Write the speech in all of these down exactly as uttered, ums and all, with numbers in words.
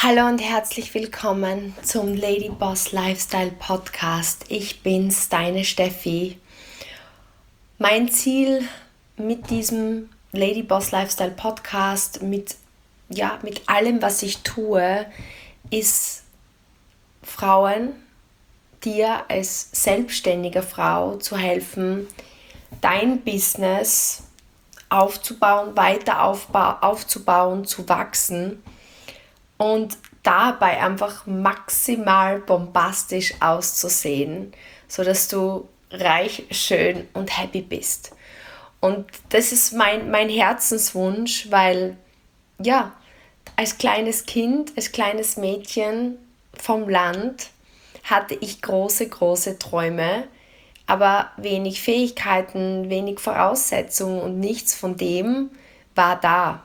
Hallo und herzlich willkommen zum Lady Boss Lifestyle Podcast. Ich bin's, deine Steffi. Mein Ziel mit diesem Lady Boss Lifestyle Podcast, mit, ja, mit allem, was ich tue, ist Frauen, dir als selbstständige Frau zu helfen, dein Business aufzubauen, weiter aufba- aufzubauen, zu wachsen und dabei einfach maximal bombastisch auszusehen, sodass du reich, schön und happy bist. Und das ist mein, mein Herzenswunsch, weil ja, als kleines Kind, als kleines Mädchen vom Land hatte ich große, große Träume, aber wenig Fähigkeiten, wenig Voraussetzungen und nichts von dem war da.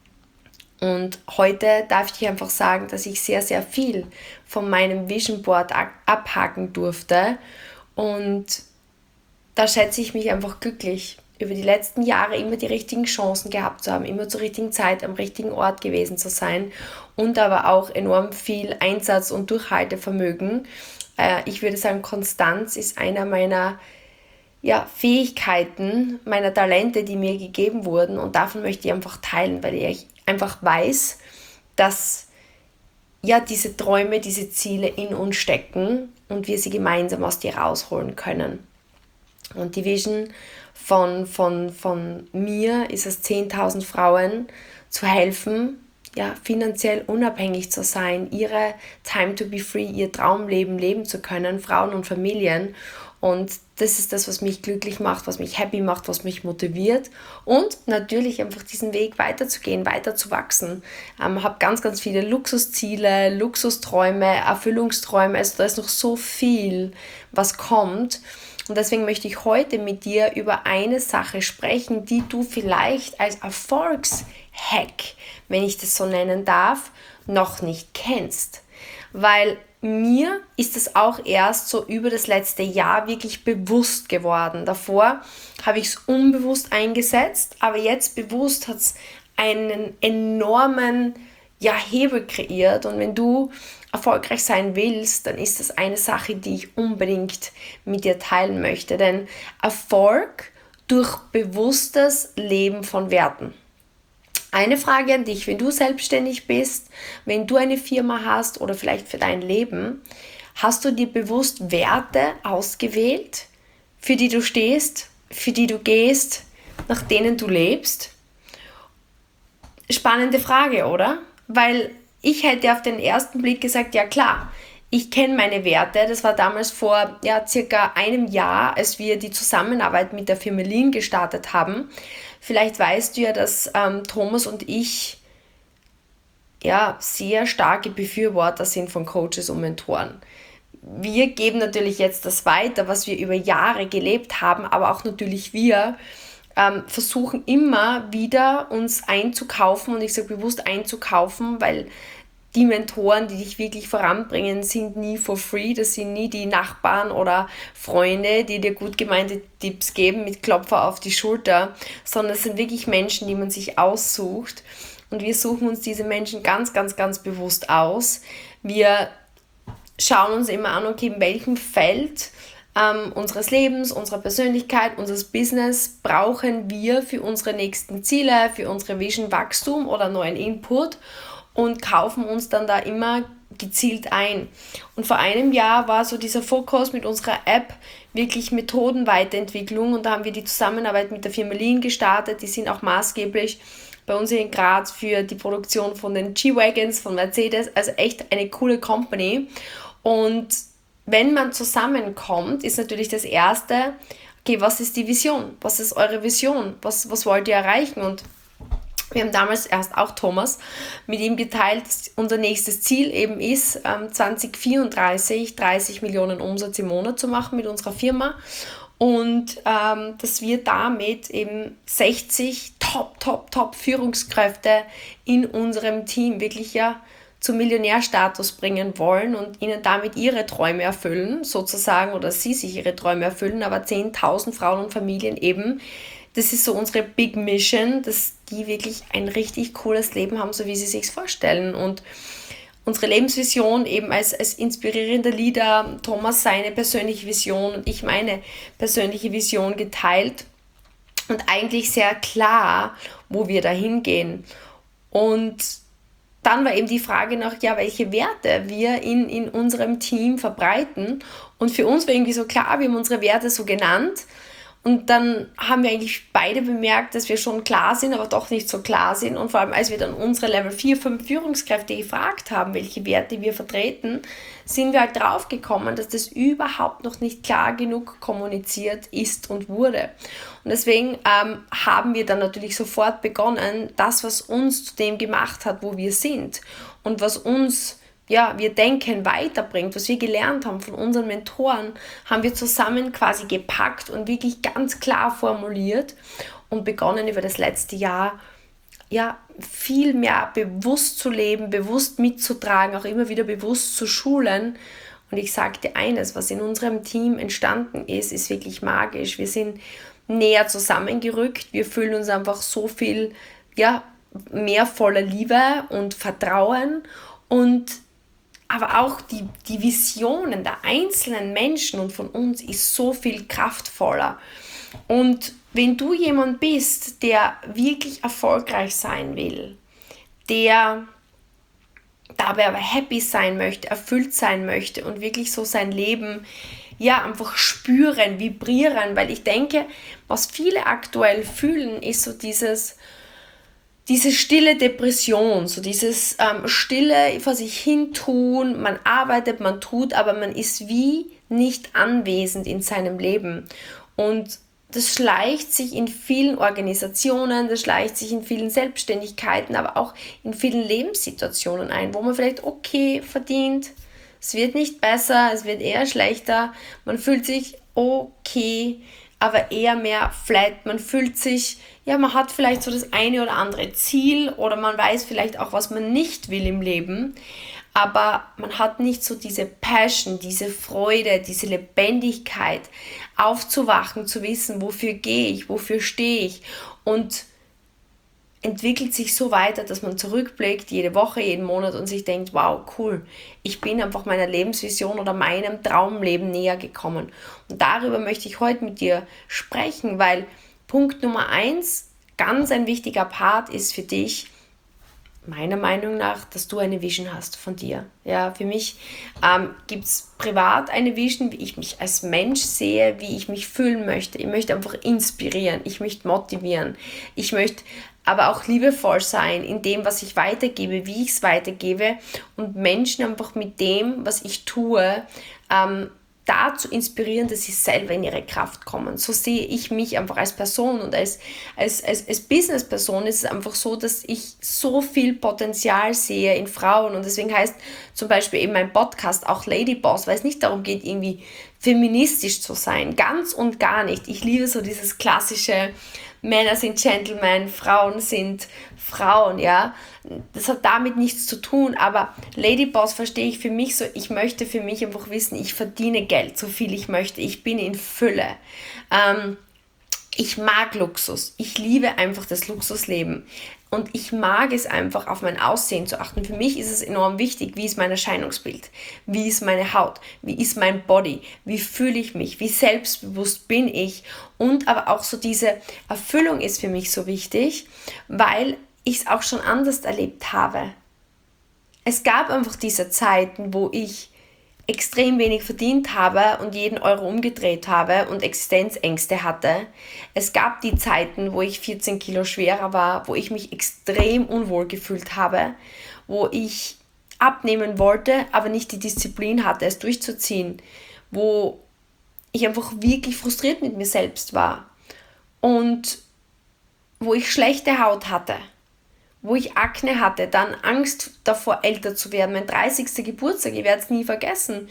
Und heute darf ich dir einfach sagen, dass ich sehr, sehr viel von meinem Vision Board abhaken durfte. Und da schätze ich mich einfach glücklich, über die letzten Jahre immer die richtigen Chancen gehabt zu haben, immer zur richtigen Zeit am richtigen Ort gewesen zu sein und aber auch enorm viel Einsatz- und Durchhaltevermögen. Äh, ich würde sagen, Konstanz ist einer meiner ja, Fähigkeiten, meiner Talente, die mir gegeben wurden, und davon möchte ich einfach teilen, weil ich einfach weiß, dass ja diese Träume, diese Ziele in uns stecken und wir sie gemeinsam aus dir rausholen können. Und die Vision von, von, von mir ist es, zehntausend Frauen zu helfen, ja, finanziell unabhängig zu sein, ihre Time to be free, ihr Traumleben leben zu können, Frauen und Familien. Und das ist das, was mich glücklich macht, was mich happy macht, was mich motiviert. Und natürlich einfach diesen Weg weiterzugehen, weiter zu wachsen. Ich ähm, habe ganz, ganz viele Luxusziele, Luxusträume, Erfüllungsträume. Also da ist noch so viel, was kommt. Und deswegen möchte ich heute mit dir über eine Sache sprechen, die du vielleicht als Erfolgshack, wenn ich das so nennen darf, noch nicht kennst. Weil mir ist es auch erst so über das letzte Jahr wirklich bewusst geworden. Davor habe ich es unbewusst eingesetzt, aber jetzt bewusst hat es einen enormen ja, Hebel kreiert. Und wenn du erfolgreich sein willst, dann ist das eine Sache, die ich unbedingt mit dir teilen möchte. Denn Erfolg durch bewusstes Leben von Werten. Eine Frage an dich, wenn du selbstständig bist, wenn du eine Firma hast oder vielleicht für dein Leben, hast du dir bewusst Werte ausgewählt, für die du stehst, für die du gehst, nach denen du lebst? Spannende Frage, oder? Weil ich hätte auf den ersten Blick gesagt, ja klar, ich kenne meine Werte. Das war damals vor ja, circa einem Jahr, als wir die Zusammenarbeit mit der Firma Lean gestartet haben. Vielleicht weißt du ja, dass ähm, Thomas und ich ja, sehr starke Befürworter sind von Coaches und Mentoren. Wir geben natürlich jetzt das weiter, was wir über Jahre gelebt haben, aber auch natürlich wir ähm, versuchen immer wieder uns einzukaufen, und ich sage bewusst einzukaufen, weil die Mentoren, die dich wirklich voranbringen, sind nie for free. Das sind nie die Nachbarn oder Freunde, die dir gut gemeinte Tipps geben mit Klopfer auf die Schulter, sondern es sind wirklich Menschen, die man sich aussucht. Und wir suchen uns diese Menschen ganz, ganz, ganz bewusst aus. Wir schauen uns immer an, okay, in welchem Feld ähm, unseres Lebens, unserer Persönlichkeit, unseres Business brauchen wir für unsere nächsten Ziele, für unsere Vision Wachstum oder neuen Input, und kaufen uns dann da immer gezielt ein. Und vor einem Jahr war so dieser Fokus mit unserer App wirklich Methodenweiterentwicklung, und da haben wir die Zusammenarbeit mit der Firma Lean gestartet. Die sind auch maßgeblich bei uns in Graz für die Produktion von den G-Wagons von Mercedes, also echt eine coole Company. Und wenn man zusammenkommt, ist natürlich das Erste, okay, was ist die Vision? Was ist eure Vision? Was, was wollt ihr erreichen? Und wir haben damals erst auch Thomas mit ihm geteilt, dass unser nächstes Ziel eben ist, ähm, zwanzig vierunddreißig dreißig Millionen Umsatz im Monat zu machen mit unserer Firma, und ähm, dass wir damit eben sechzig Top, Top, Top Führungskräfte in unserem Team wirklich ja zum Millionärstatus bringen wollen und ihnen damit ihre Träume erfüllen, sozusagen, oder sie sich ihre Träume erfüllen, aber zehntausend Frauen und Familien eben. Das ist so unsere Big Mission, dass die wirklich ein richtig cooles Leben haben, so wie sie sich vorstellen. Und unsere Lebensvision eben als, als inspirierender Leader, Thomas seine persönliche Vision und ich meine persönliche Vision geteilt und eigentlich sehr klar, wo wir da hingehen. Und dann war eben die Frage nach, ja, welche Werte wir in, in unserem Team verbreiten. Und für uns war irgendwie so klar, wir haben unsere Werte so genannt. Und dann haben wir eigentlich beide bemerkt, dass wir schon klar sind, aber doch nicht so klar sind. Und vor allem, als wir dann unsere Level vier, fünf Führungskräfte gefragt haben, welche Werte wir vertreten, sind wir halt drauf gekommen, dass das überhaupt noch nicht klar genug kommuniziert ist und wurde. Und deswegen ähm, haben wir dann natürlich sofort begonnen, das, was uns zu dem gemacht hat, wo wir sind und was uns, ja, wir denken, weiterbringt, was wir gelernt haben von unseren Mentoren, haben wir zusammen quasi gepackt und wirklich ganz klar formuliert und begonnen über das letzte Jahr, ja, viel mehr bewusst zu leben, bewusst mitzutragen, auch immer wieder bewusst zu schulen. Und ich sage dir eines, was in unserem Team entstanden ist, ist wirklich magisch. Wir sind näher zusammengerückt, wir fühlen uns einfach so viel, ja, mehr voller Liebe und Vertrauen und aber auch die, die Visionen der einzelnen Menschen und von uns ist so viel kraftvoller. Und wenn du jemand bist, der wirklich erfolgreich sein will, der dabei aber happy sein möchte, erfüllt sein möchte und wirklich so sein Leben ja einfach spüren, vibrieren, weil ich denke, was viele aktuell fühlen, ist so dieses diese stille Depression, so dieses ähm, stille vor sich hin tun, man arbeitet, man tut, aber man ist wie nicht anwesend in seinem Leben. Und das schleicht sich in vielen Organisationen, das schleicht sich in vielen Selbstständigkeiten, aber auch in vielen Lebenssituationen ein, wo man vielleicht okay verdient, es wird nicht besser, es wird eher schlechter, man fühlt sich okay, aber eher mehr flat, man fühlt sich, ja, man hat vielleicht so das eine oder andere Ziel oder man weiß vielleicht auch, was man nicht will im Leben, aber man hat nicht so diese Passion, diese Freude, diese Lebendigkeit, aufzuwachen, zu wissen, wofür gehe ich, wofür stehe ich und entwickelt sich so weiter, dass man zurückblickt, jede Woche, jeden Monat und sich denkt, wow, cool, ich bin einfach meiner Lebensvision oder meinem Traumleben näher gekommen. Und darüber möchte ich heute mit dir sprechen, weil Punkt Nummer eins, ganz ein wichtiger Part ist für dich, meiner Meinung nach, dass du eine Vision hast von dir. Ja, für mich ähm, gibt es privat eine Vision, wie ich mich als Mensch sehe, wie ich mich fühlen möchte. Ich möchte einfach inspirieren, ich möchte motivieren, ich möchte aber auch liebevoll sein in dem, was ich weitergebe, wie ich es weitergebe und Menschen einfach mit dem, was ich tue, ähm, dazu inspirieren, dass sie selber in ihre Kraft kommen. So sehe ich mich einfach als Person und als, als, als, als Business-Person ist es einfach so, dass ich so viel Potenzial sehe in Frauen und deswegen heißt zum Beispiel eben mein Podcast auch Lady Boss, weil es nicht darum geht, irgendwie feministisch zu sein, ganz und gar nicht. Ich liebe so dieses klassische Männer sind Gentlemen, Frauen sind Frauen, ja. Das hat damit nichts zu tun, aber Ladyboss verstehe ich für mich so, ich möchte für mich einfach wissen, ich verdiene Geld, so viel ich möchte, ich bin in Fülle. Ähm, ich mag Luxus, ich liebe einfach das Luxusleben und ich mag es einfach, auf mein Aussehen zu achten. Für mich ist es enorm wichtig, wie ist mein Erscheinungsbild, wie ist meine Haut, wie ist mein Body, wie fühle ich mich, wie selbstbewusst bin ich und aber auch so diese Erfüllung ist für mich so wichtig, weil ich es auch schon anders erlebt habe. Es gab einfach diese Zeiten, wo ich extrem wenig verdient habe und jeden Euro umgedreht habe und Existenzängste hatte. Es gab die Zeiten, wo ich vierzehn Kilo schwerer war, wo ich mich extrem unwohl gefühlt habe, wo ich abnehmen wollte, aber nicht die Disziplin hatte, es durchzuziehen, wo ich einfach wirklich frustriert mit mir selbst war und wo ich schlechte Haut hatte, wo ich Akne hatte, dann Angst davor, älter zu werden. Mein dreißigster Geburtstag, ich werde es nie vergessen.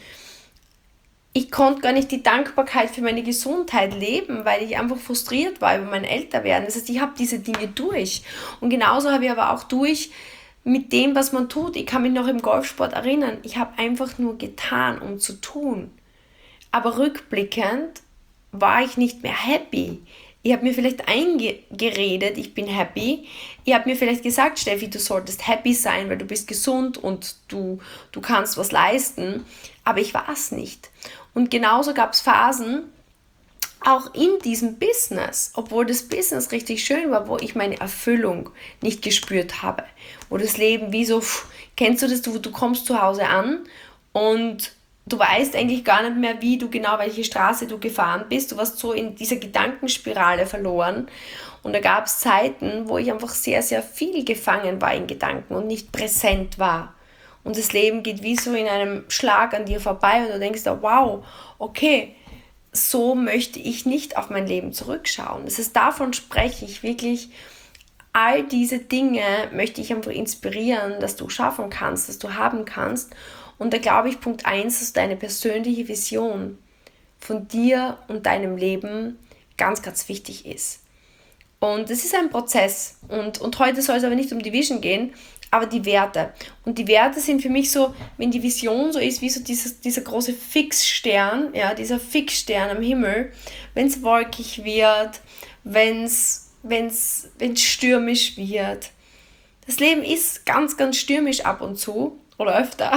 Ich konnte gar nicht die Dankbarkeit für meine Gesundheit leben, weil ich einfach frustriert war über mein Älterwerden. Das heißt, ich habe diese Dinge durch. Und genauso habe ich aber auch durch mit dem, was man tut. Ich kann mich noch im Golfsport erinnern. Ich habe einfach nur getan, um zu tun. Aber rückblickend war ich nicht mehr happy. Ich habe mir vielleicht eingeredet, ich bin happy. Ich habe mir vielleicht gesagt, Steffi, du solltest happy sein, weil du bist gesund und du, du kannst was leisten. Aber ich war es nicht. Und genauso gab es Phasen, auch in diesem Business, obwohl das Business richtig schön war, wo ich meine Erfüllung nicht gespürt habe. Wo das Leben wie so, pff, kennst du das, du, du kommst zu Hause an und du weißt eigentlich gar nicht mehr, wie du genau, welche Straße du gefahren bist. Du warst so in dieser Gedankenspirale verloren. Und da gab es Zeiten, wo ich einfach sehr, sehr viel gefangen war in Gedanken und nicht präsent war. Und das Leben geht wie so in einem Schlag an dir vorbei und du denkst, wow, okay, so möchte ich nicht auf mein Leben zurückschauen. Das heißt, davon spreche ich wirklich. All diese Dinge möchte ich einfach inspirieren, dass du schaffen kannst, dass du haben kannst. Und da glaube ich, Punkt eins, dass deine persönliche Vision von dir und deinem Leben ganz, ganz wichtig ist. Und es ist ein Prozess. Und, und heute soll es aber nicht um die Vision gehen, aber die Werte. Und die Werte sind für mich so, wenn die Vision so ist, wie so dieses, dieser große Fixstern, ja, dieser Fixstern am Himmel, wenn es wolkig wird, wenn es wenn's, wenn's stürmisch wird. Das Leben ist ganz, ganz stürmisch ab und zu. Oder öfter.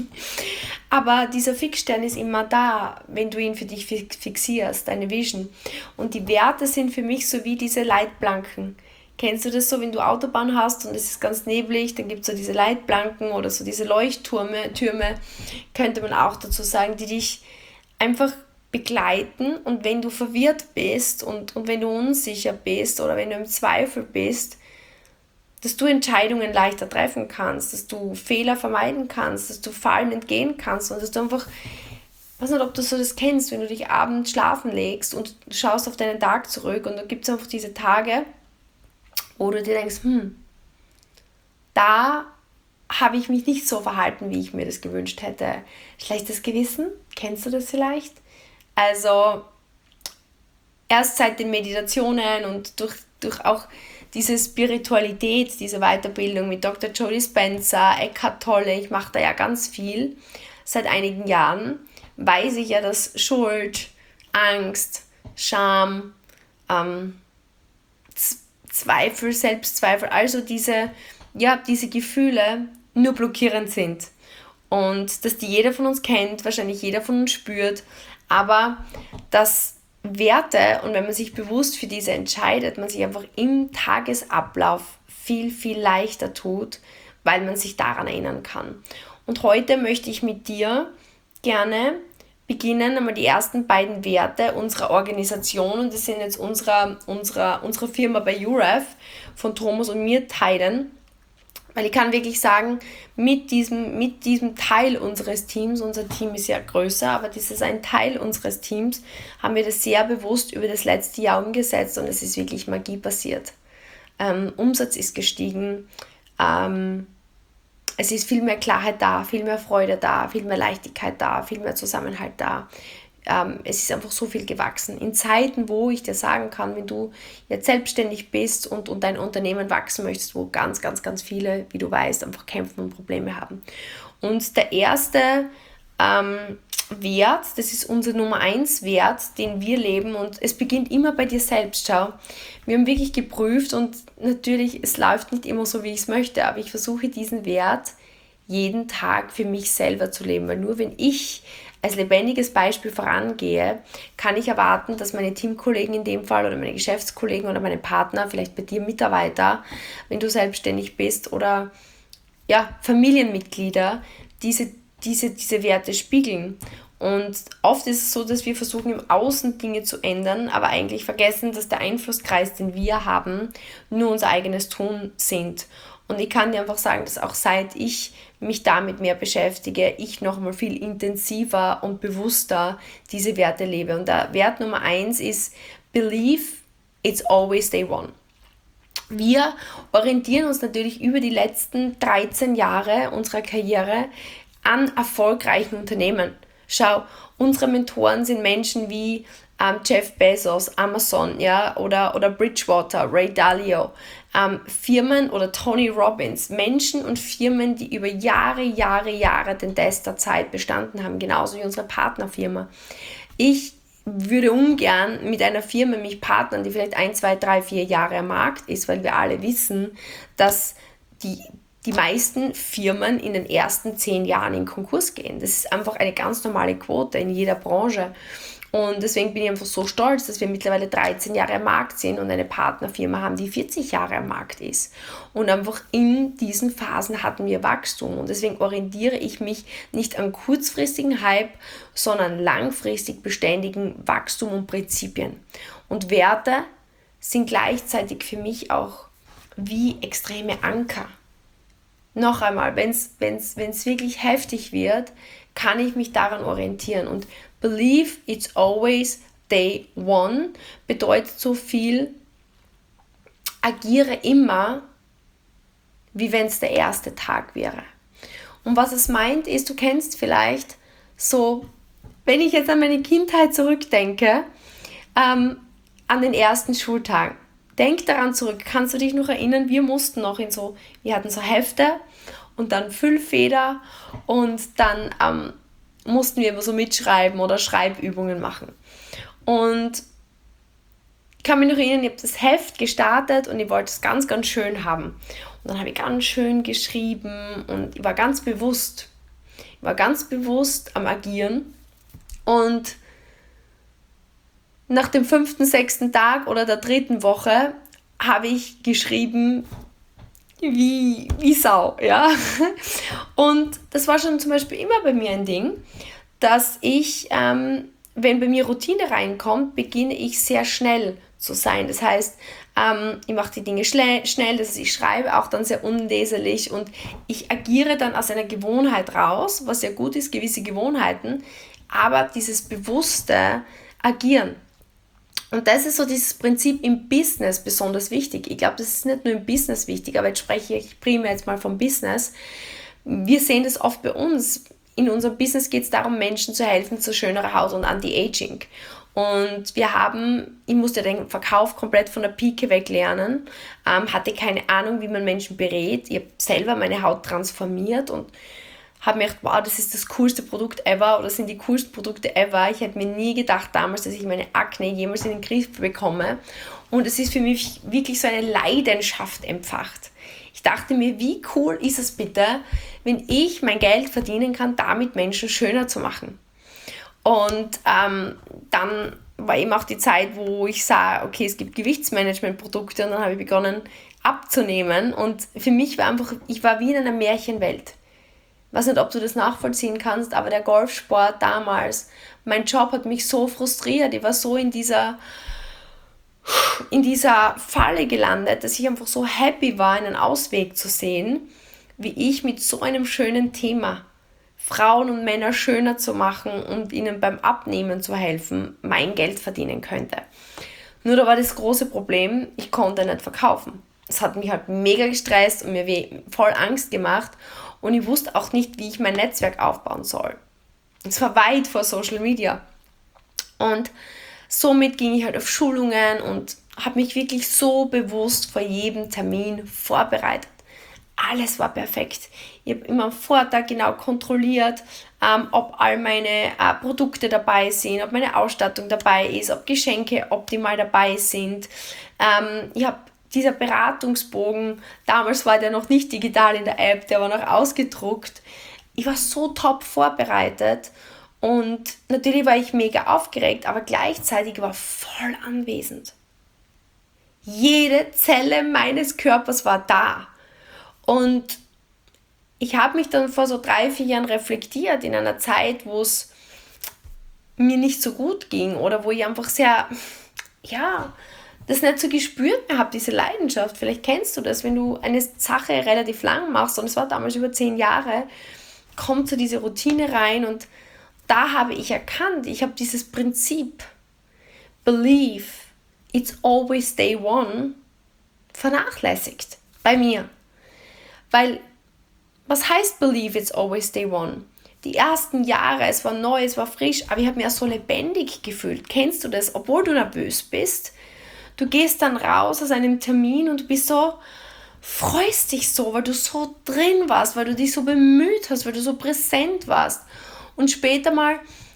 Aber dieser Fixstern ist immer da, wenn du ihn für dich fixierst, deine Vision. Und die Werte sind für mich so wie diese Leitplanken. Kennst du das so, wenn du Autobahn hast und es ist ganz neblig, dann gibt es so diese Leitplanken oder so diese Leuchttürme, Türme, könnte man auch dazu sagen, die dich einfach begleiten. Und wenn du verwirrt bist und, und wenn du unsicher bist oder wenn du im Zweifel bist, dass du Entscheidungen leichter treffen kannst, dass du Fehler vermeiden kannst, dass du Fallen entgehen kannst und dass du einfach, ich weiß nicht, ob du so das kennst, wenn du dich abends schlafen legst und schaust auf deinen Tag zurück und da gibt es einfach diese Tage, wo du dir denkst, hm, da habe ich mich nicht so verhalten, wie ich mir das gewünscht hätte. Schlechtes Gewissen, kennst du das vielleicht? Also erst seit den Meditationen und durch, durch auch diese Spiritualität, diese Weiterbildung mit Doktor Joe Dispenza, Eckhart Tolle, ich mache da ja ganz viel seit einigen Jahren, weiß ich ja, dass Schuld, Angst, Scham, ähm, Z- Zweifel, Selbstzweifel, also diese, ja, diese Gefühle nur blockierend sind. Und dass die jeder von uns kennt, wahrscheinlich jeder von uns spürt, aber dass Werte, und wenn man sich bewusst für diese entscheidet, man sich einfach im Tagesablauf viel, viel leichter tut, weil man sich daran erinnern kann. Und heute möchte ich mit dir gerne beginnen, einmal die ersten beiden Werte unserer Organisation, und das sind jetzt unserer, unserer, unsere Firma bei U R E F von Thomas und mir teilen. Weil ich kann wirklich sagen, mit diesem, mit diesem Teil unseres Teams, unser Team ist ja größer, aber das ist ein Teil unseres Teams, haben wir das sehr bewusst über das letzte Jahr umgesetzt und es ist wirklich Magie passiert. Ähm, Umsatz ist gestiegen, ähm, es ist viel mehr Klarheit da, viel mehr Freude da, viel mehr Leichtigkeit da, viel mehr Zusammenhalt da. Ähm, es ist einfach so viel gewachsen. In Zeiten, wo ich dir sagen kann, wenn du jetzt selbstständig bist und, und dein Unternehmen wachsen möchtest, wo ganz, ganz, ganz viele, wie du weißt, einfach kämpfen und Probleme haben. Und der erste ähm, Wert, das ist unser Nummer eins Wert, den wir leben, und es beginnt immer bei dir selbst. Schau, wir haben wirklich geprüft und natürlich, es läuft nicht immer so, wie ich es möchte, aber ich versuche diesen Wert jeden Tag für mich selber zu leben, weil nur wenn ich als lebendiges Beispiel vorangehe, kann ich erwarten, dass meine Teamkollegen in dem Fall oder meine Geschäftskollegen oder meine Partner, vielleicht bei dir Mitarbeiter, wenn du selbstständig bist, oder ja, Familienmitglieder, diese, diese, diese Werte spiegeln. Und oft ist es so, dass wir versuchen, im Außen Dinge zu ändern, aber eigentlich vergessen, dass der Einflusskreis, den wir haben, nur unser eigenes Tun sind. Und ich kann dir einfach sagen, dass auch seit ich mich damit mehr beschäftige, ich nochmal viel intensiver und bewusster diese Werte lebe. Und der Wert Nummer eins ist Believe it's always day one. Wir orientieren uns natürlich über die letzten dreizehn Jahre unserer Karriere an erfolgreichen Unternehmen. Schau, unsere Mentoren sind Menschen wie ähm, Jeff Bezos, Amazon, ja, oder, oder Bridgewater, Ray Dalio, ähm, Firmen oder Tony Robbins, Menschen und Firmen, die über Jahre, Jahre, Jahre den Test der Zeit bestanden haben, genauso wie unsere Partnerfirma. Ich würde ungern mit einer Firma mich partnern, die vielleicht ein, zwei, drei, vier Jahre am Markt ist, weil wir alle wissen, dass die, die meisten Firmen in den ersten zehn Jahren in Konkurs gehen. Das ist einfach eine ganz normale Quote in jeder Branche. Und deswegen bin ich einfach so stolz, dass wir mittlerweile dreizehn Jahre am Markt sind und eine Partnerfirma haben, die vierzig Jahre am Markt ist. Und einfach in diesen Phasen hatten wir Wachstum. Und deswegen orientiere ich mich nicht an kurzfristigen Hype, sondern langfristig beständigen Wachstum und Prinzipien. Und Werte sind gleichzeitig für mich auch wie extreme Anker. Noch einmal, wenn es wirklich heftig wird, kann ich mich daran orientieren. Und believe it's always day one bedeutet so viel, agiere immer, wie wenn es der erste Tag wäre. Und was es meint, ist, du kennst vielleicht so, wenn ich jetzt an meine Kindheit zurückdenke, ähm, an den ersten Schultagen. Denk daran zurück, kannst du dich noch erinnern, wir mussten noch in so, wir hatten so Hefte und dann Füllfeder und dann ähm, mussten wir immer so mitschreiben oder Schreibübungen machen. Und ich kann mich noch erinnern, ich habe das Heft gestartet und ich wollte es ganz, ganz schön haben. Und dann habe ich ganz schön geschrieben und ich war ganz bewusst, ich war ganz bewusst am Agieren. Und nach dem fünften, sechsten Tag oder der dritten Woche habe ich geschrieben wie, wie Sau, ja. Und das war schon zum Beispiel immer bei mir ein Ding, dass ich, ähm, wenn bei mir Routine reinkommt, beginne ich sehr schnell zu sein. Das heißt, ähm, ich mache die Dinge schnell, schnell, das heißt, ich schreibe auch dann sehr unleserlich und ich agiere dann aus einer Gewohnheit raus, was ja gut ist, gewisse Gewohnheiten, aber dieses bewusste Agieren. Und das ist so dieses Prinzip im Business besonders wichtig. Ich glaube, das ist nicht nur im Business wichtig, aber jetzt spreche ich primär jetzt mal vom Business. Wir sehen das oft bei uns. In unserem Business geht es darum, Menschen zu helfen zu schönerer Haut und Anti-Aging. Und wir haben, ich musste den Verkauf komplett von der Pike weg lernen, ähm, hatte keine Ahnung, wie man Menschen berät. Ich habe selber meine Haut transformiert und habe mir gedacht, wow, das ist das coolste Produkt ever oder das sind die coolsten Produkte ever. Ich hätte mir nie gedacht damals, dass ich meine Akne jemals in den Griff bekomme. Und es ist für mich wirklich so eine Leidenschaft entfacht. Ich dachte mir, wie cool ist es bitte, wenn ich mein Geld verdienen kann, damit Menschen schöner zu machen. Und ähm, dann war eben auch die Zeit, wo ich sah, okay, es gibt Gewichtsmanagement-Produkte und dann habe ich begonnen abzunehmen. Und für mich war einfach, ich war wie in einer Märchenwelt. Ich weiß nicht, ob du das nachvollziehen kannst, aber der Golfsport damals, mein Job hat mich so frustriert. Ich war so in dieser, in dieser Falle gelandet, dass ich einfach so happy war, einen Ausweg zu sehen, wie ich mit so einem schönen Thema Frauen und Männer schöner zu machen und ihnen beim Abnehmen zu helfen, mein Geld verdienen könnte. Nur da war das große Problem, ich konnte nicht verkaufen. Das hat mich halt mega gestresst und mir voll Angst gemacht. Und ich wusste auch nicht, wie ich mein Netzwerk aufbauen soll. Es war weit vor Social Media. Und somit ging ich halt auf Schulungen und habe mich wirklich so bewusst vor jedem Termin vorbereitet. Alles war perfekt. Ich habe immer am Vortag genau kontrolliert, ähm, ob all meine äh, Produkte dabei sind, ob meine Ausstattung dabei ist, ob Geschenke optimal dabei sind. Ähm, ich habe Dieser Beratungsbogen, damals war der noch nicht digital in der App, der war noch ausgedruckt. Ich war so top vorbereitet und natürlich war ich mega aufgeregt, aber gleichzeitig war voll anwesend. Jede Zelle meines Körpers war da. Und ich habe mich dann vor so drei, vier Jahren reflektiert in einer Zeit, wo es mir nicht so gut ging oder wo ich einfach sehr, ja, das nicht so gespürt mehr habe, diese Leidenschaft. Vielleicht kennst du das, wenn du eine Sache relativ lang machst, und es war damals über zehn Jahre, kommt so diese Routine rein und da habe ich erkannt, ich habe dieses Prinzip Believe, it's always day one vernachlässigt bei mir. Weil, was heißt Believe, it's always day one? Die ersten Jahre, es war neu, es war frisch, aber ich habe mich auch so lebendig gefühlt. Kennst du das, obwohl du nervös bist? Du gehst dann raus aus einem Termin und du bist so, freust dich so, weil du so drin warst, weil du dich so bemüht hast, weil du so präsent warst. Und später mal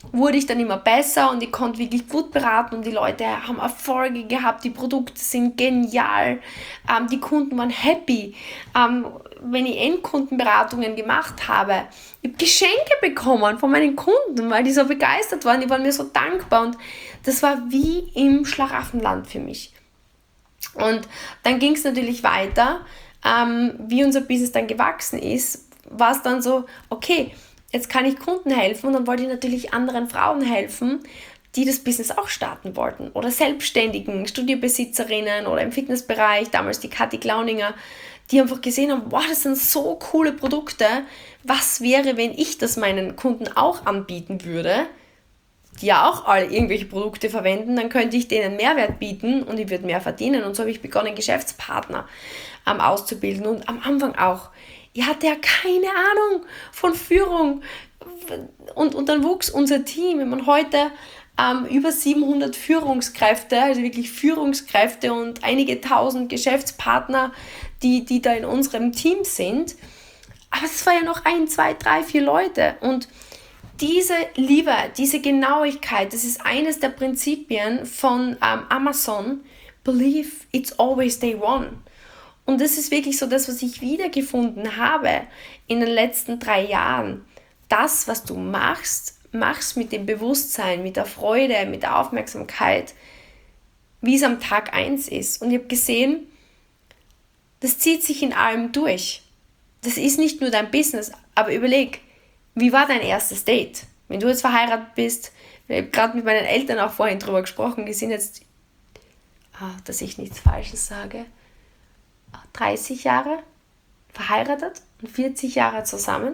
wurde ich dann immer besser und ich konnte wirklich gut beraten und die Leute haben Erfolge gehabt, die Produkte sind genial, ähm, die Kunden waren happy. Ähm, wenn ich Endkundenberatungen gemacht habe, ich habe Geschenke bekommen von meinen Kunden, weil die so begeistert waren, die waren mir so dankbar und das war wie im Schlaraffenland für mich. Und dann ging es natürlich weiter, ähm, wie unser Business dann gewachsen ist, war es dann so, okay, jetzt kann ich Kunden helfen und dann wollte ich natürlich anderen Frauen helfen, die das Business auch starten wollten oder Selbstständigen, Studiobesitzerinnen oder im Fitnessbereich, damals die Kathi Glauninger, die einfach gesehen haben, wow, das sind so coole Produkte, was wäre, wenn ich das meinen Kunden auch anbieten würde, die ja auch alle irgendwelche Produkte verwenden, dann könnte ich denen Mehrwert bieten und ich würde mehr verdienen. Und so habe ich begonnen, Geschäftspartner ähm, auszubilden. Und am Anfang auch, ich hatte ja keine Ahnung von Führung. Und, und dann wuchs unser Team. Wir haben heute ähm, über siebenhundert Führungskräfte, also wirklich Führungskräfte und einige tausend Geschäftspartner, die, die da in unserem Team sind. Aber es war ja noch ein, zwei, drei, vier Leute. Und diese Liebe, diese Genauigkeit, das ist eines der Prinzipien von ähm, Amazon. Believe it's always day one. Und das ist wirklich so das, was ich wiedergefunden habe in den letzten drei Jahren. Das, was du machst, machst mit dem Bewusstsein, mit der Freude, mit der Aufmerksamkeit, wie es am Tag eins ist. Und ich habe gesehen, das zieht sich in allem durch. Das ist nicht nur dein Business, aber überleg, wie war dein erstes Date? Wenn du jetzt verheiratet bist, ich habe gerade mit meinen Eltern auch vorhin drüber gesprochen, die sind jetzt, ah, dass ich nichts Falsches sage, dreißig Jahre verheiratet und vierzig Jahre zusammen.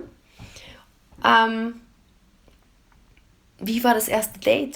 Ähm, wie war das erste Date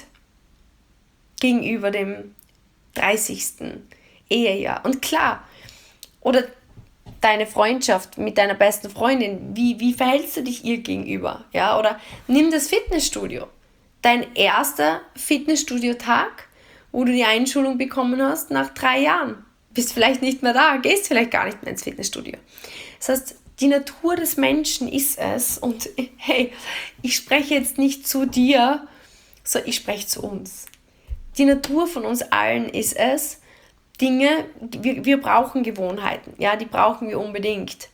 gegenüber dem dreißigsten Ehejahr? Und klar, oder deine Freundschaft mit deiner besten Freundin, wie, wie verhältst du dich ihr gegenüber? Ja, oder nimm das Fitnessstudio. Dein erster Fitnessstudio-Tag, wo du die Einschulung bekommen hast, nach drei Jahren. Bist vielleicht nicht mehr da, gehst vielleicht gar nicht mehr ins Fitnessstudio. Das heißt, die Natur des Menschen ist es, und hey, ich spreche jetzt nicht zu dir, sondern ich spreche zu uns. Die Natur von uns allen ist es, Dinge, wir, wir brauchen Gewohnheiten, ja, die brauchen wir unbedingt.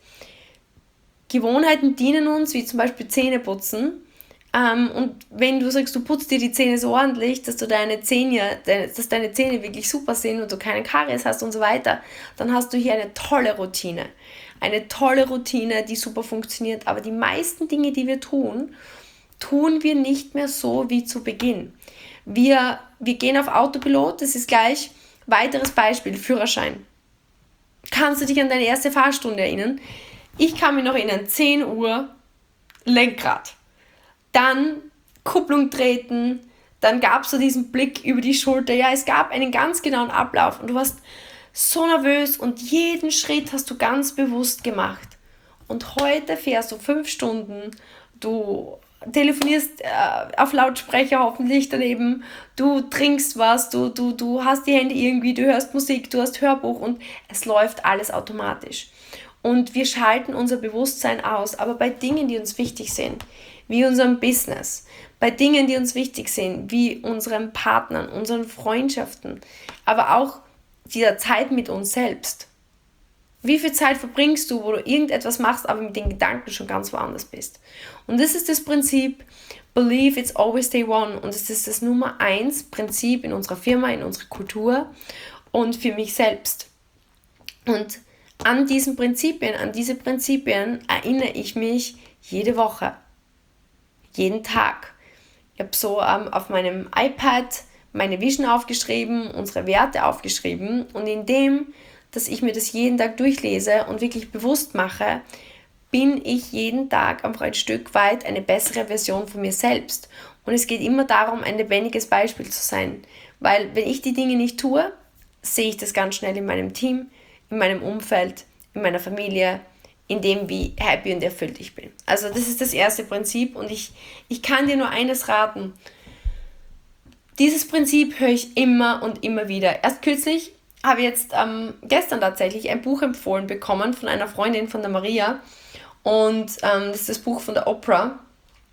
Gewohnheiten dienen uns, wie zum Beispiel Zähneputzen. Ähm, und wenn du sagst, du putzt dir die Zähne so ordentlich, dass, du deine Zähne, dass deine Zähne wirklich super sind und du keinen Karies hast und so weiter, dann hast du hier eine tolle Routine. Eine tolle Routine, die super funktioniert. Aber die meisten Dinge, die wir tun, tun wir nicht mehr so wie zu Beginn. Wir, wir gehen auf Autopilot, das ist gleich. Weiteres Beispiel, Führerschein. Kannst du dich an deine erste Fahrstunde erinnern? Ich kann mich noch erinnern, zehn Uhr, Lenkrad. Dann Kupplung treten, dann gab es so diesen Blick über die Schulter. Ja, es gab einen ganz genauen Ablauf und du warst so nervös und jeden Schritt hast du ganz bewusst gemacht. Und heute fährst du fünf Stunden, du telefonierst äh, auf Lautsprecher hoffentlich daneben, du trinkst was, du, du, du hast die Hände irgendwie, du hörst Musik, du hast Hörbuch und es läuft alles automatisch. Und wir schalten unser Bewusstsein aus, aber bei Dingen, die uns wichtig sind, wie unserem Business, bei Dingen, die uns wichtig sind, wie unseren Partnern, unseren Freundschaften, aber auch dieser Zeit mit uns selbst. Wie viel Zeit verbringst du, wo du irgendetwas machst, aber mit den Gedanken schon ganz woanders bist? Und das ist das Prinzip, believe it's always day one. Und das ist das Nummer eins Prinzip in unserer Firma, in unserer Kultur und für mich selbst. Und an diesen Prinzipien, an diese Prinzipien erinnere ich mich jede Woche, jeden Tag. Ich habe so ähm, auf meinem iPad meine Vision aufgeschrieben, unsere Werte aufgeschrieben und in dem, dass ich mir das jeden Tag durchlese und wirklich bewusst mache, bin ich jeden Tag einfach ein Stück weit eine bessere Version von mir selbst. Und es geht immer darum, ein lebendiges Beispiel zu sein. Weil wenn ich die Dinge nicht tue, sehe ich das ganz schnell in meinem Team, in meinem Umfeld, in meiner Familie, in dem, wie happy und erfüllt ich bin. Also das ist das erste Prinzip und ich, ich kann dir nur eines raten. Dieses Prinzip höre ich immer und immer wieder. Erst kürzlich habe ich jetzt ähm, gestern tatsächlich ein Buch empfohlen bekommen von einer Freundin von der Maria und ähm, das ist das Buch von der Oprah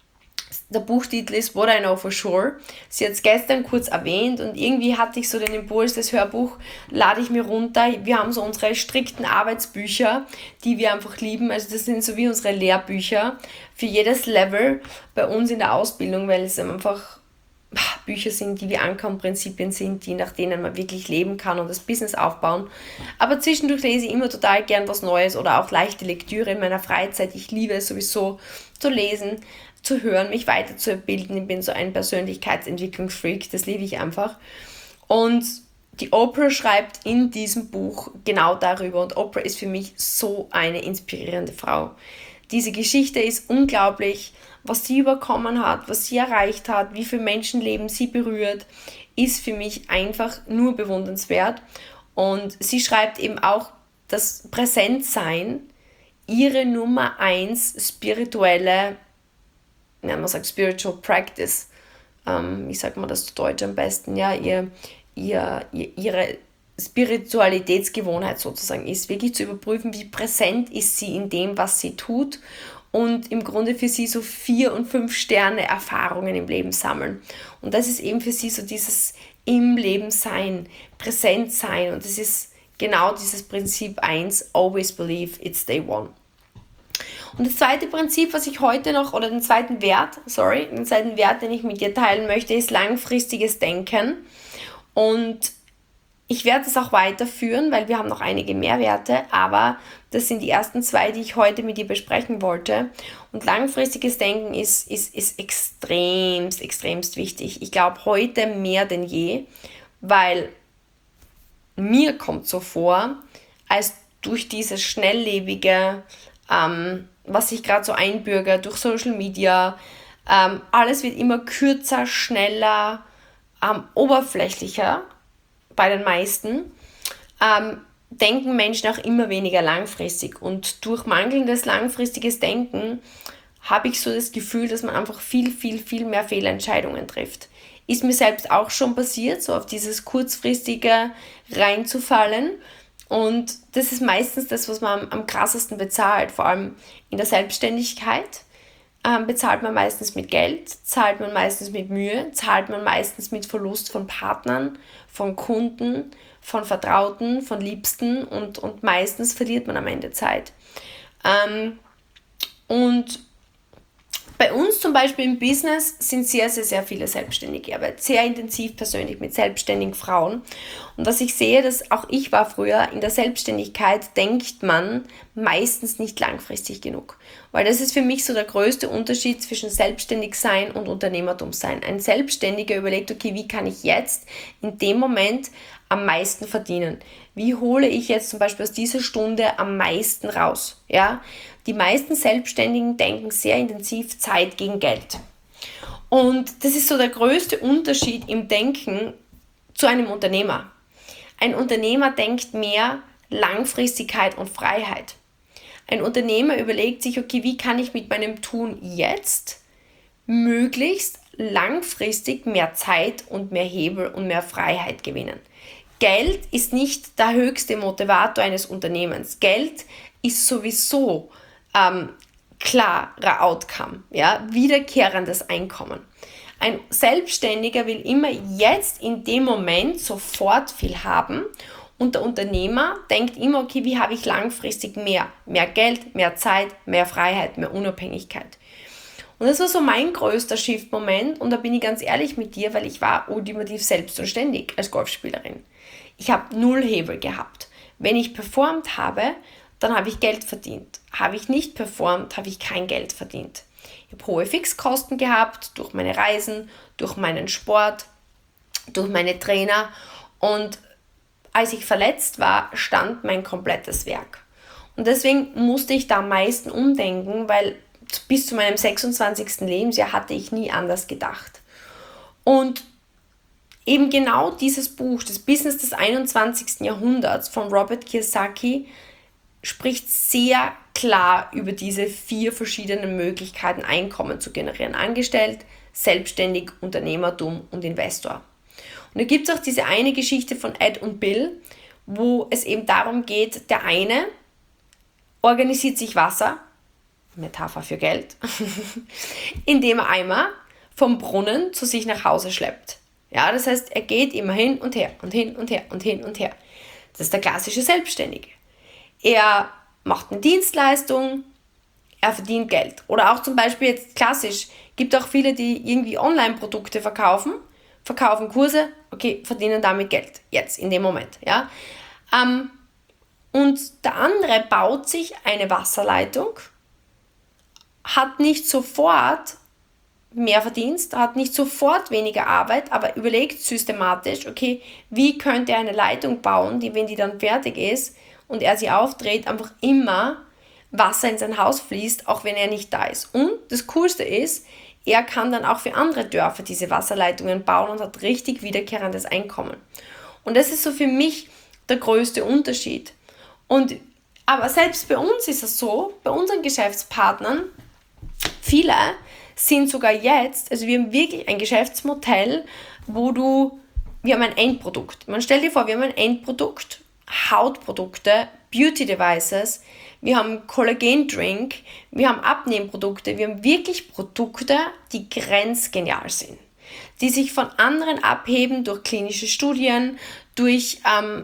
Der Buchtitel ist What I Know For Sure. Sie hat es gestern kurz erwähnt und irgendwie hatte ich so den Impuls, das Hörbuch lade ich mir runter. Wir haben so unsere strikten Arbeitsbücher, die wir einfach lieben. Also das sind so wie unsere Lehrbücher für jedes Level bei uns in der Ausbildung, weil es einfach Bücher sind, die wie Ankommenprinzipien sind, die nach denen man wirklich leben kann und das Business aufbauen. Aber zwischendurch lese ich immer total gern was Neues oder auch leichte Lektüre in meiner Freizeit. Ich liebe es sowieso zu lesen, zu hören, mich weiterzubilden. Ich bin so ein Persönlichkeitsentwicklungsfreak, das liebe ich einfach. Und die Oprah schreibt in diesem Buch genau darüber und Oprah ist für mich so eine inspirierende Frau. Diese Geschichte ist unglaublich, was sie überkommen hat, was sie erreicht hat, wie viele Menschenleben sie berührt, ist für mich einfach nur bewundernswert. Und sie schreibt eben auch, dass Präsentsein ihre Nummer eins spirituelle, ja, man sagt Spiritual Practice, ähm, wie sagt man das zu Deutsch am besten, ja, ihr, ihr, ihre Spiritualitätsgewohnheit sozusagen ist, wirklich zu überprüfen, wie präsent ist sie in dem, was sie tut und im Grunde für sie so vier- und fünf Sterne Erfahrungen im Leben sammeln. Und das ist eben für sie so dieses im Leben sein, präsent sein und das ist genau dieses Prinzip eins, always believe it's day one. Und das zweite Prinzip, was ich heute noch, oder den zweiten Wert, sorry, den zweiten Wert, den ich mit dir teilen möchte, ist langfristiges Denken. Und ich werde es auch weiterführen, weil wir haben noch einige mehr Werte, aber das sind die ersten zwei, die ich heute mit dir besprechen wollte. Und langfristiges Denken ist, ist, ist extremst, extremst wichtig. Ich glaube, heute mehr denn je, weil mir kommt so vor, als durch dieses schnelllebige, ähm, was sich gerade so einbürgert, durch Social Media, ähm, alles wird immer kürzer, schneller, ähm, oberflächlicher bei den meisten, ähm, denken Menschen auch immer weniger langfristig. Und durch mangelndes langfristiges Denken habe ich so das Gefühl, dass man einfach viel, viel, viel mehr Fehlentscheidungen trifft. Ist mir selbst auch schon passiert, so auf dieses kurzfristige reinzufallen. Und das ist meistens das, was man am, am krassesten bezahlt, vor allem in der Selbstständigkeit. Ähm, bezahlt man meistens mit Geld, zahlt man meistens mit Mühe, zahlt man meistens mit Verlust von Partnern, von Kunden, von Vertrauten, von Liebsten und, und meistens verliert man am Ende Zeit. Ähm, und bei uns zum Beispiel im Business sind sehr, sehr, sehr viele Selbstständige. Ich arbeite sehr intensiv persönlich mit selbstständigen Frauen. Und was ich sehe, dass auch ich war früher, in der Selbstständigkeit denkt man meistens nicht langfristig genug. Weil das ist für mich so der größte Unterschied zwischen selbstständig sein und Unternehmertum sein. Ein Selbstständiger überlegt, okay, wie kann ich jetzt in dem Moment am meisten verdienen? Wie hole ich jetzt zum Beispiel aus dieser Stunde am meisten raus? Ja? Die meisten Selbstständigen denken sehr intensiv Zeit gegen Geld. Und das ist so der größte Unterschied im Denken zu einem Unternehmer. Ein Unternehmer denkt mehr Langfristigkeit und Freiheit. Ein Unternehmer überlegt sich, okay, wie kann ich mit meinem Tun jetzt möglichst langfristig mehr Zeit und mehr Hebel und mehr Freiheit gewinnen. Geld ist nicht der höchste Motivator eines Unternehmens. Geld ist sowieso ähm, klarer Outcome, ja, wiederkehrendes Einkommen. Ein Selbstständiger will immer jetzt in dem Moment sofort viel haben und der Unternehmer denkt immer, okay, wie habe ich langfristig mehr? Mehr Geld, mehr Zeit, mehr Freiheit, mehr Unabhängigkeit. Und das war so mein größter Shift-Moment und da bin ich ganz ehrlich mit dir, weil ich war ultimativ selbst und ständig als Golfspielerin. Ich habe null Hebel gehabt. Wenn ich performt habe, dann habe ich Geld verdient. Habe ich nicht performt, habe ich kein Geld verdient. Ich habe hohe Fixkosten gehabt durch meine Reisen, durch meinen Sport, durch meine Trainer und als ich verletzt war, stand mein komplettes Werk. Und deswegen musste ich da am meisten umdenken, weil bis zu meinem sechsundzwanzigsten Lebensjahr hatte ich nie anders gedacht. Und eben genau dieses Buch, das Business des einundzwanzigsten Jahrhunderts von Robert Kiyosaki, spricht sehr klar über diese vier verschiedenen Möglichkeiten, Einkommen zu generieren. Angestellt, selbstständig, Unternehmertum und Investor. Und da gibt es auch diese eine Geschichte von Ed und Bill, wo es eben darum geht, der eine organisiert sich Wasser, Metapher für Geld, indem er einmal vom Brunnen zu sich nach Hause schleppt. Ja, das heißt, er geht immer hin und her und hin und her und hin und her. Das ist der klassische Selbstständige. Er macht eine Dienstleistung, er verdient Geld. Oder auch zum Beispiel jetzt klassisch, gibt auch viele, die irgendwie Online-Produkte verkaufen, verkaufen Kurse, okay, verdienen damit Geld, jetzt, in dem Moment. Ja. Ähm, und der andere baut sich eine Wasserleitung, hat nicht sofort mehr Verdienst, hat nicht sofort weniger Arbeit, aber überlegt systematisch, okay, wie könnte er eine Leitung bauen, die, wenn die dann fertig ist und er sie aufdreht, einfach immer Wasser in sein Haus fließt, auch wenn er nicht da ist. Und das Coolste ist, er kann dann auch für andere Dörfer diese Wasserleitungen bauen und hat richtig wiederkehrendes Einkommen. Und das ist so für mich der größte Unterschied. Und, aber selbst bei uns ist es so, bei unseren Geschäftspartnern, viele sind sogar jetzt, also wir haben wirklich ein Geschäftsmodell, wo du, wir haben ein Endprodukt. Man stellt dir vor, wir haben ein Endprodukt, Hautprodukte, Beauty Devices, wir haben Kollagen-Drink, wir haben Abnehmprodukte, wir haben wirklich Produkte, die grenzgenial sind, die sich von anderen abheben durch klinische Studien, durch ähm,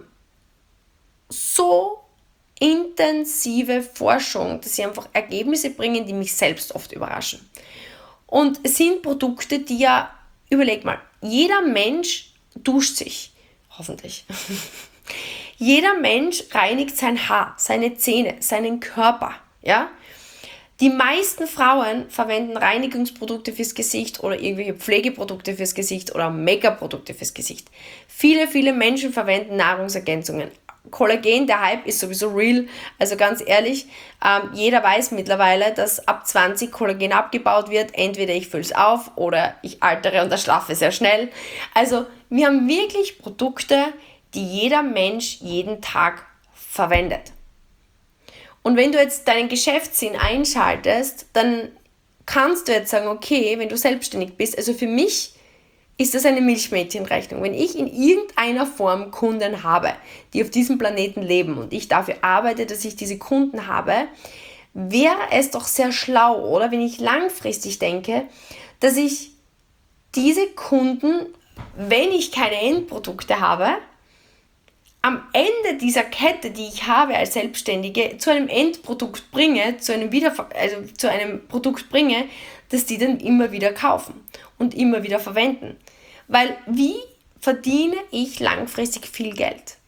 so intensive Forschung, dass sie einfach Ergebnisse bringen, die mich selbst oft überraschen. Und es sind Produkte, die ja, überleg mal, jeder Mensch duscht sich, hoffentlich. Jeder Mensch reinigt sein Haar, seine Zähne, seinen Körper. Ja? Die meisten Frauen verwenden Reinigungsprodukte fürs Gesicht oder irgendwelche Pflegeprodukte fürs Gesicht oder Make-up-Produkte fürs Gesicht. Viele, viele Menschen verwenden Nahrungsergänzungen. Kollagen, der Hype ist sowieso real, also ganz ehrlich, ähm, jeder weiß mittlerweile, dass ab zwanzig Kollagen abgebaut wird, entweder ich fülle es auf oder ich altere und erschlaffe sehr schnell. Also wir haben wirklich Produkte, die jeder Mensch jeden Tag verwendet. Und wenn du jetzt deinen Geschäftssinn einschaltest, dann kannst du jetzt sagen, okay, wenn du selbstständig bist, also für mich ist das eine Milchmädchenrechnung. Wenn ich in irgendeiner Form Kunden habe, die auf diesem Planeten leben und ich dafür arbeite, dass ich diese Kunden habe, wäre es doch sehr schlau, oder wenn ich langfristig denke, dass ich diese Kunden, wenn ich keine Endprodukte habe, am Ende dieser Kette, die ich habe als Selbstständige, zu einem Endprodukt bringe, zu einem, Wiederver- also zu einem Produkt bringe, dass die dann immer wieder kaufen und immer wieder verwenden. Weil wie verdiene ich langfristig viel Geld?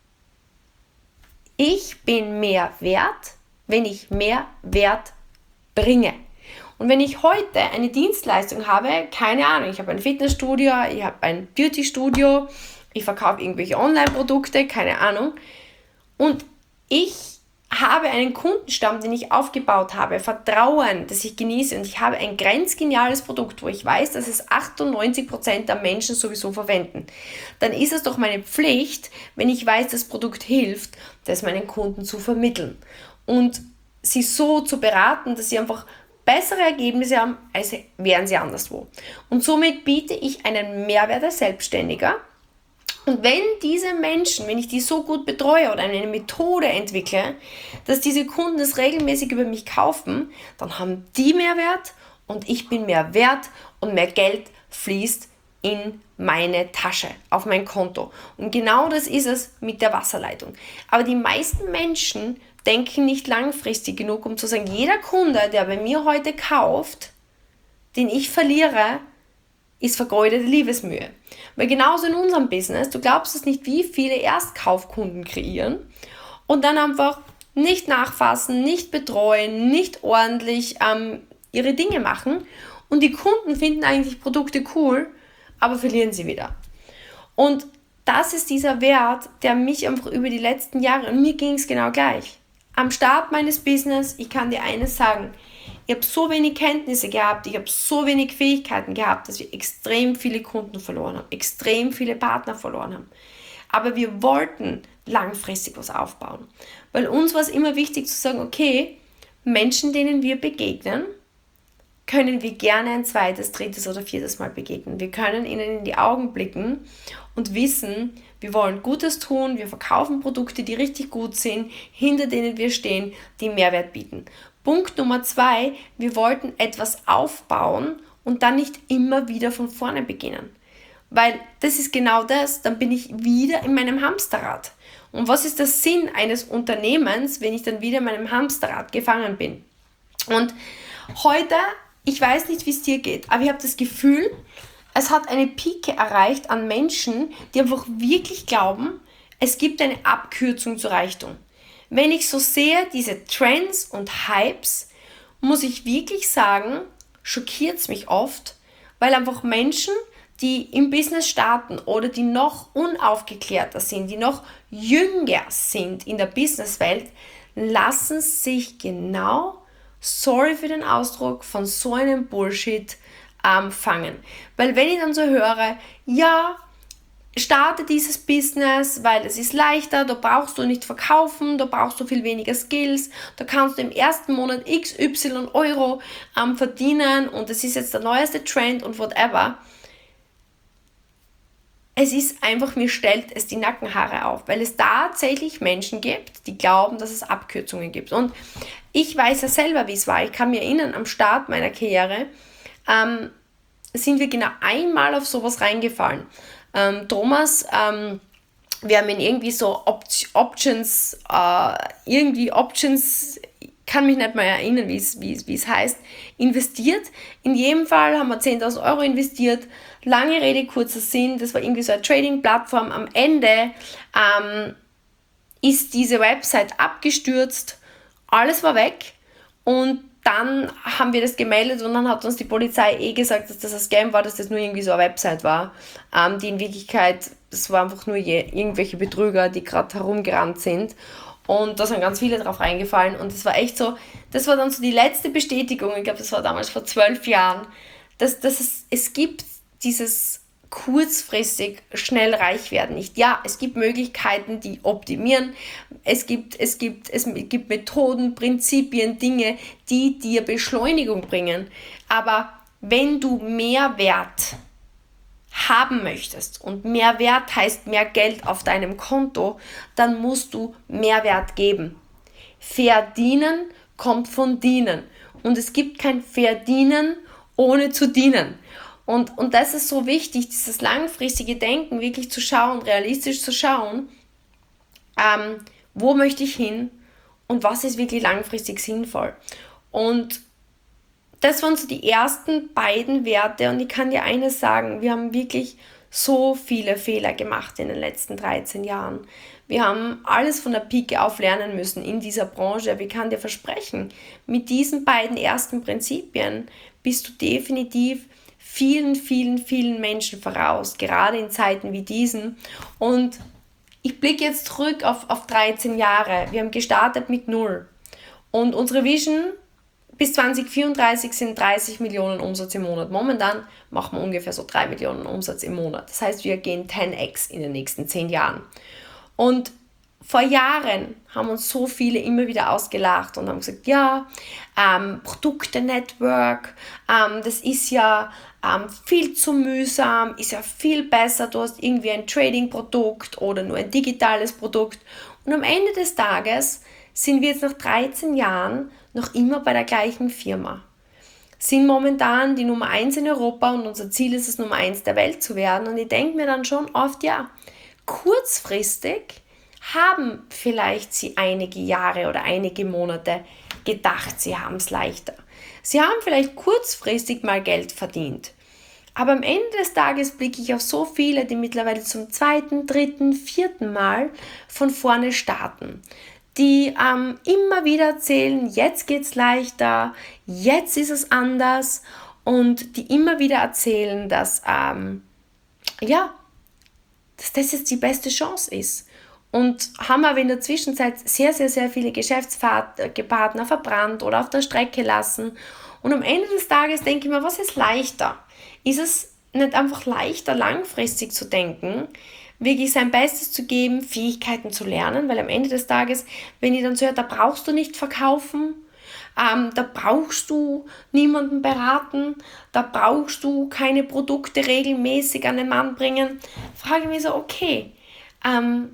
Ich bin mehr wert, wenn ich mehr Wert bringe. Und wenn ich heute eine Dienstleistung habe, keine Ahnung, ich habe ein Fitnessstudio, ich habe ein Beautystudio, ich verkaufe irgendwelche Online-Produkte, keine Ahnung, und ich habe einen Kundenstamm, den ich aufgebaut habe, Vertrauen, das ich genieße, und ich habe ein grenzgeniales Produkt, wo ich weiß, dass es achtundneunzig Prozent der Menschen sowieso verwenden, dann ist es doch meine Pflicht, wenn ich weiß, das Produkt hilft, das meinen Kunden zu vermitteln und sie so zu beraten, dass sie einfach bessere Ergebnisse haben, als wären sie anderswo. Und somit biete ich einen Mehrwert als Selbstständiger. Und wenn diese Menschen, wenn ich die so gut betreue oder eine Methode entwickle, dass diese Kunden es regelmäßig über mich kaufen, dann haben die mehr Wert und ich bin mehr wert und mehr Geld fließt in meine Tasche, auf mein Konto. Und genau das ist es mit der Wasserleitung. Aber die meisten Menschen denken nicht langfristig genug, um zu sagen, jeder Kunde, der bei mir heute kauft, den ich verliere, ist vergeudete Liebesmühe. Weil genauso in unserem Business, du glaubst es nicht, wie viele Erstkaufkunden kreieren und dann einfach nicht nachfassen, nicht betreuen, nicht ordentlich ähm, ihre Dinge machen und die Kunden finden eigentlich Produkte cool, aber verlieren sie wieder. Und das ist dieser Wert, der mich einfach über die letzten Jahre, und mir ging es genau gleich. Am Start meines Business, ich kann dir eines sagen, ich habe so wenig Kenntnisse gehabt, ich habe so wenig Fähigkeiten gehabt, dass wir extrem viele Kunden verloren haben, extrem viele Partner verloren haben. Aber wir wollten langfristig was aufbauen. Weil uns war es immer wichtig zu sagen, okay, Menschen, denen wir begegnen, können wir gerne ein zweites, drittes oder viertes Mal begegnen. Wir können ihnen in die Augen blicken und wissen, wir wollen Gutes tun, wir verkaufen Produkte, die richtig gut sind, hinter denen wir stehen, die Mehrwert bieten. Punkt Nummer zwei, wir wollten etwas aufbauen und dann nicht immer wieder von vorne beginnen. Weil das ist genau das, dann bin ich wieder in meinem Hamsterrad. Und was ist der Sinn eines Unternehmens, wenn ich dann wieder in meinem Hamsterrad gefangen bin? Und heute, ich weiß nicht, wie es dir geht, aber ich habe das Gefühl, es hat eine Pike erreicht an Menschen, die einfach wirklich glauben, es gibt eine Abkürzung zu Reichtum. Wenn ich so sehe, diese Trends und Hypes, muss ich wirklich sagen, schockiert es mich oft, weil einfach Menschen, die im Business starten oder die noch unaufgeklärter sind, die noch jünger sind in der Businesswelt, lassen sich genau, sorry für den Ausdruck, von so einem Bullshit ähm, fangen. Weil wenn ich dann so höre, ja, starte dieses Business, weil es ist leichter, da brauchst du nicht verkaufen, da brauchst du viel weniger Skills, da kannst du im ersten Monat X Y Euro ähm, verdienen und das ist jetzt der neueste Trend und whatever. Es ist einfach, mir stellt es die Nackenhaare auf, weil es tatsächlich Menschen gibt, die glauben, dass es Abkürzungen gibt. Und ich weiß ja selber, wie es war. Ich kann mich erinnern, am Start meiner Karriere ähm, sind wir genau einmal auf sowas reingefallen. Ähm, Thomas, ähm, wir haben in irgendwie so Opt- Options, äh, irgendwie Options, ich kann mich nicht mehr erinnern, wie es, wie es, wie es heißt, investiert. In jedem Fall haben wir zehntausend Euro investiert. Lange Rede, kurzer Sinn, das war irgendwie so eine Trading-Plattform. Am Ende ähm, ist diese Website abgestürzt, alles war weg und dann haben wir das gemeldet und dann hat uns die Polizei eh gesagt, dass das ein Scam war, dass das nur irgendwie so eine Website war, ähm, die in Wirklichkeit, das war einfach nur je, irgendwelche Betrüger, die gerade herumgerannt sind. Und da sind ganz viele drauf reingefallen und das war echt so, das war dann so die letzte Bestätigung, ich glaube, das war damals vor zwölf Jahren, dass, dass es, es gibt dieses kurzfristig schnell reich werden nicht. Ja, es gibt Möglichkeiten, die optimieren. Es gibt, es gibt, es gibt Methoden, Prinzipien, Dinge, die dir Beschleunigung bringen. Aber wenn du mehr Wert haben möchtest und mehr Wert heißt mehr Geld auf deinem Konto, dann musst du mehr Wert geben. Verdienen kommt von dienen. Und es gibt kein Verdienen ohne zu dienen. Und, und das ist so wichtig, dieses langfristige Denken, wirklich zu schauen, realistisch zu schauen, ähm, wo möchte ich hin und was ist wirklich langfristig sinnvoll. Und das waren so die ersten beiden Werte und ich kann dir eines sagen, wir haben wirklich so viele Fehler gemacht in den letzten dreizehn Jahren. Wir haben alles von der Pike auf lernen müssen in dieser Branche, aber ich kann dir versprechen, mit diesen beiden ersten Prinzipien bist du definitiv vielen, vielen, vielen Menschen voraus, gerade in Zeiten wie diesen. Und ich blicke jetzt zurück auf, auf dreizehn Jahre. Wir haben gestartet mit null. Und unsere Vision bis zwanzig vierunddreißig sind dreißig Millionen Umsatz im Monat. Momentan machen wir ungefähr so drei Millionen Umsatz im Monat. Das heißt, wir gehen zehn x in den nächsten zehn Jahren. Und vor Jahren haben uns so viele immer wieder ausgelacht und haben gesagt, ja, ähm, Produkte-Network, ähm, das ist ja ähm, viel zu mühsam, ist ja viel besser, du hast irgendwie ein Trading-Produkt oder nur ein digitales Produkt. Und am Ende des Tages sind wir jetzt nach dreizehn Jahren noch immer bei der gleichen Firma. Sind momentan die Nummer eins in Europa und unser Ziel ist es, Nummer eins der Welt zu werden. Und ich denke mir dann schon oft, ja, kurzfristig haben vielleicht sie einige Jahre oder einige Monate gedacht, sie haben es leichter. Sie haben vielleicht kurzfristig mal Geld verdient. Aber am Ende des Tages blicke ich auf so viele, die mittlerweile zum zweiten, dritten, vierten Mal von vorne starten. Die ähm, immer wieder erzählen, jetzt geht's leichter, jetzt ist es anders und die immer wieder erzählen, dass, ähm, ja, dass das jetzt die beste Chance ist. Und haben aber in der Zwischenzeit sehr, sehr, sehr viele Geschäftspartner verbrannt oder auf der Strecke lassen. Und am Ende des Tages denke ich mir, was ist leichter? Ist es nicht einfach leichter, langfristig zu denken, wirklich sein Bestes zu geben, Fähigkeiten zu lernen? Weil am Ende des Tages, wenn ich dann so höre, da brauchst du nicht verkaufen, ähm, da brauchst du niemanden beraten, da brauchst du keine Produkte regelmäßig an den Mann bringen, frage ich mich so, okay, ähm,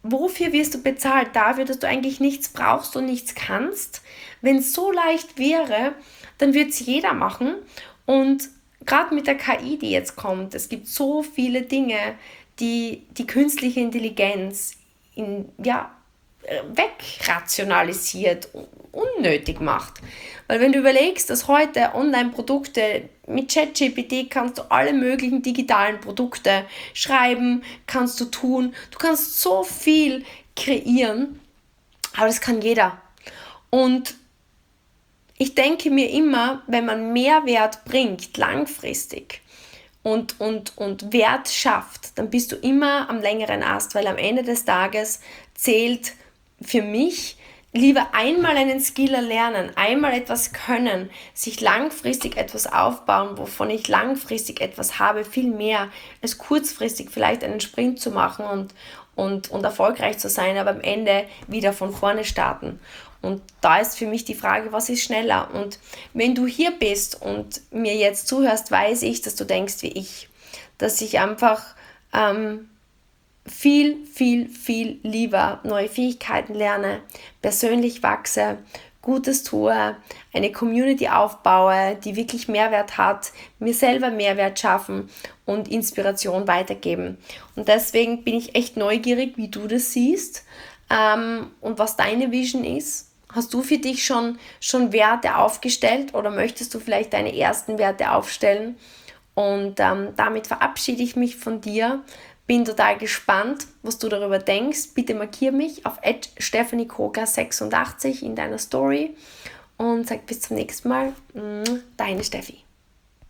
wofür wirst du bezahlt? Dafür, dass du eigentlich nichts brauchst und nichts kannst? Wenn es so leicht wäre, dann würde es jeder machen. Und gerade mit der K I, die jetzt kommt, es gibt so viele Dinge, die die künstliche Intelligenz in, ja, wegrationalisiert, unnötig macht. Weil wenn du überlegst, dass heute Online-Produkte mit ChatGPT kannst du alle möglichen digitalen Produkte schreiben, kannst du tun, du kannst so viel kreieren, aber das kann jeder. Und ich denke mir immer, wenn man Mehrwert bringt, langfristig, und, und, und Wert schafft, dann bist du immer am längeren Ast, weil am Ende des Tages zählt für mich lieber einmal einen Skill erlernen, einmal etwas können, sich langfristig etwas aufbauen, wovon ich langfristig etwas habe, viel mehr als kurzfristig vielleicht einen Sprint zu machen und, und, und erfolgreich zu sein, aber am Ende wieder von vorne starten. Und da ist für mich die Frage, was ist schneller? Und wenn du hier bist und mir jetzt zuhörst, weiß ich, dass du denkst wie ich, dass ich einfach ähm, viel, viel, viel lieber neue Fähigkeiten lerne, persönlich wachse, Gutes tue, eine Community aufbaue, die wirklich Mehrwert hat, mir selber Mehrwert schaffen und Inspiration weitergeben. Und deswegen bin ich echt neugierig, wie du das siehst ähm, und was deine Vision ist. Hast du für dich schon, schon Werte aufgestellt oder möchtest du vielleicht deine ersten Werte aufstellen? Und ähm, damit verabschiede ich mich von dir. Bin total gespannt, was du darüber denkst. Bitte markiere mich auf at stephanie koga sechsundachtzig in deiner Story und sag bis zum nächsten Mal. Deine Steffi.